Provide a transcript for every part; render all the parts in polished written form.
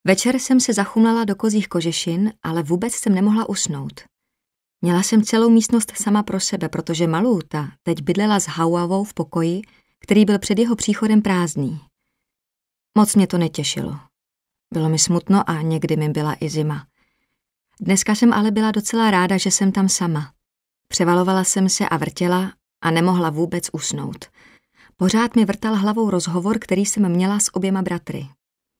Večer jsem se zachumlala do kozích kožešin, ale vůbec jsem nemohla usnout. Měla jsem celou místnost sama pro sebe, protože Malůta teď bydlela s Hauavou v pokoji, který byl před jeho příchodem prázdný. Moc mě to netěšilo. Bylo mi smutno a někdy mi byla i zima. Dneska jsem ale byla docela ráda, že jsem tam sama. Převalovala jsem se a vrtěla a nemohla vůbec usnout. Pořád mi vrtal hlavou rozhovor, který jsem měla s oběma bratry.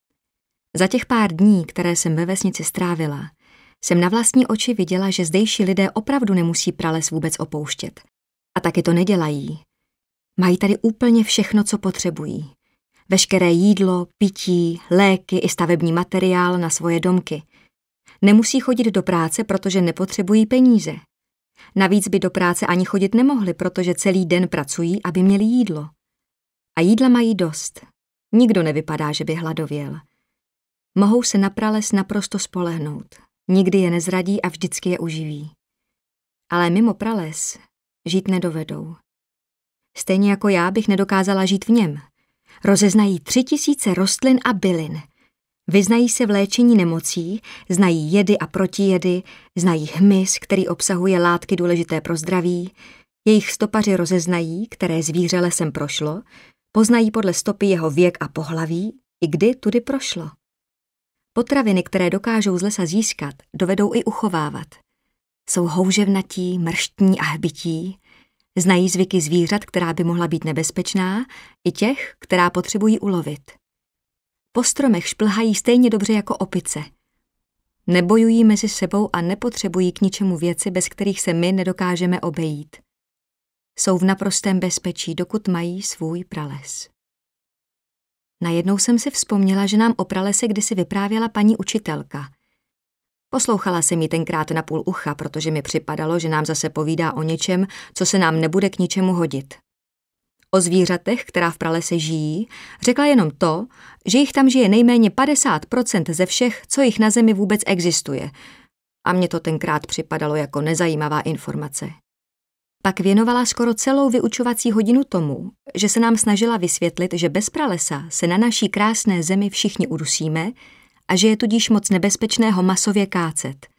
Za těch pár dní, které jsem ve vesnici strávila, jsem na vlastní oči viděla, že zdejší lidé opravdu nemusí prales vůbec opouštět. A taky to nedělají. Mají tady úplně všechno, co potřebují. Veškeré jídlo, pití, léky i stavební materiál na svoje domky. Nemusí chodit do práce, protože nepotřebují peníze. Navíc by do práce ani chodit nemohli, protože celý den pracují, aby měli jídlo. A jídla mají dost. Nikdo nevypadá, že by hladověl. Mohou se na prales naprosto spolehnout. Nikdy je nezradí a vždycky je uživí. Ale mimo prales žít nedovedou. Stejně jako já bych nedokázala žít v něm. Rozeznají 3000 rostlin a bylin. Vyznají se v léčení nemocí, znají jedy a protijedy, znají hmyz, který obsahuje látky důležité pro zdraví, jejich stopaři rozeznají, které zvíře lesem prošlo, poznají podle stopy jeho věk a pohlaví, i kdy tudy prošlo. Potraviny, které dokážou z lesa získat, dovedou i uchovávat. Jsou houževnatí, mrštní a hbití, znají zvyky zvířat, která by mohla být nebezpečná, i těch, která potřebují ulovit. Po stromech šplhají stejně dobře jako opice. Nebojují mezi sebou a nepotřebují k ničemu věci, bez kterých se my nedokážeme obejít. Jsou v naprostém bezpečí, dokud mají svůj prales. Najednou jsem si vzpomněla, že nám o pralese kdysi vyprávěla paní učitelka. Poslouchala jsem ji tenkrát na půl ucha, protože mi připadalo, že nám zase povídá o něčem, co se nám nebude k ničemu hodit. O zvířatech, která v pralese žijí, řekla jenom to, že jich tam žije nejméně 50% ze všech, co jich na zemi vůbec existuje. A mně to tenkrát připadalo jako nezajímavá informace. Pak věnovala skoro celou vyučovací hodinu tomu, že se nám snažila vysvětlit, že bez pralesa se na naší krásné zemi všichni udusíme a že je tudíž moc nebezpečné ho masově kácet.